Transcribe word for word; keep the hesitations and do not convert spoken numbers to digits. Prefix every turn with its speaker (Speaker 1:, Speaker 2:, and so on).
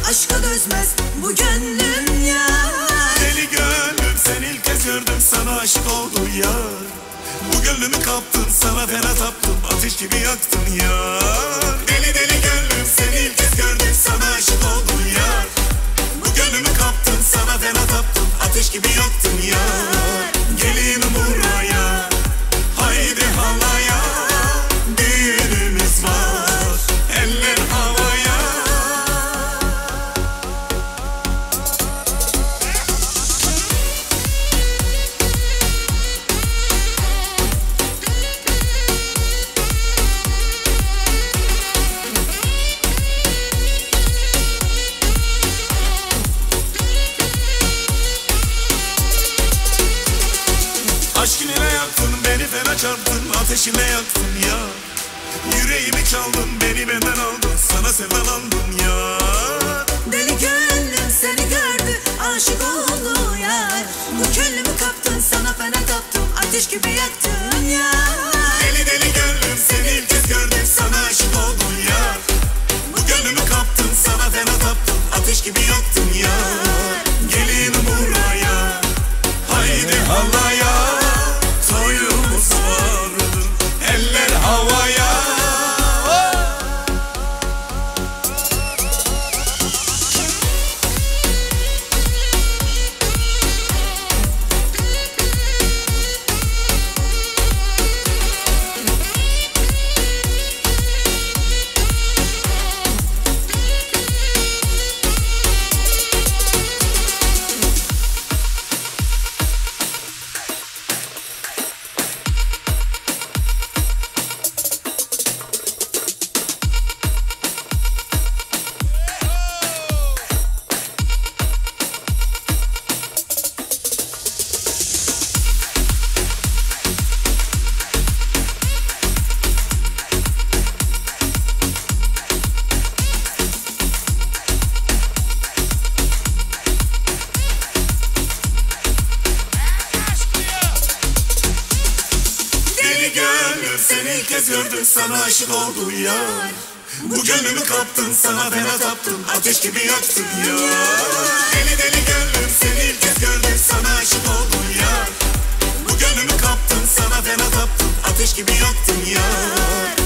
Speaker 1: aşka dözmez bu gönlüm yar.
Speaker 2: Deli gönlüm seni ilk kez gördüm, sana aşık oldum yar. Bu gönlümü kaptın, sana fena taptım, ateş gibi yaktın yar. Deli deli gönlüm seni ilk kez gördüm, sana aşık oldum yar. Bu gönlümü kaptın, sana fena taptım, ateş gibi yaktın yar. Gelin buraya, haydi halaya, düğünümüz var, eller havaya. Aşkın ile yaktın, beni fena çarptın, ateşinle yaktın ya. Yüreğimi çaldın, beni benden aldın, sana sevdalandım ya.
Speaker 1: Deli gönlüm seni gördü, aşık oldu yar. Bu gönlümü kaptın, sana fena taptım, ateş gibi yaktın yar.
Speaker 2: Deli deli gönlüm seni ilk kez gördüm, sana aşık oldum ya. Bu gönlümü kaptın, sana fena taptım, ateş gibi yaktın ya. Gelin buraya, haydi halaya, toyumuz vardır, eller havaya. Deli gönlüm seni ilk kez gördüm, sana aşık oldum yar. Bu gönlümü kaptın, sana fena taptım, ateş gibi yaktın ya. Deli deli gönlüm seni ilk kez gördüm, sana aşık oldum yar. Bu gönlümü kaptın, sana fena taptım, ateş gibi yaktın ya.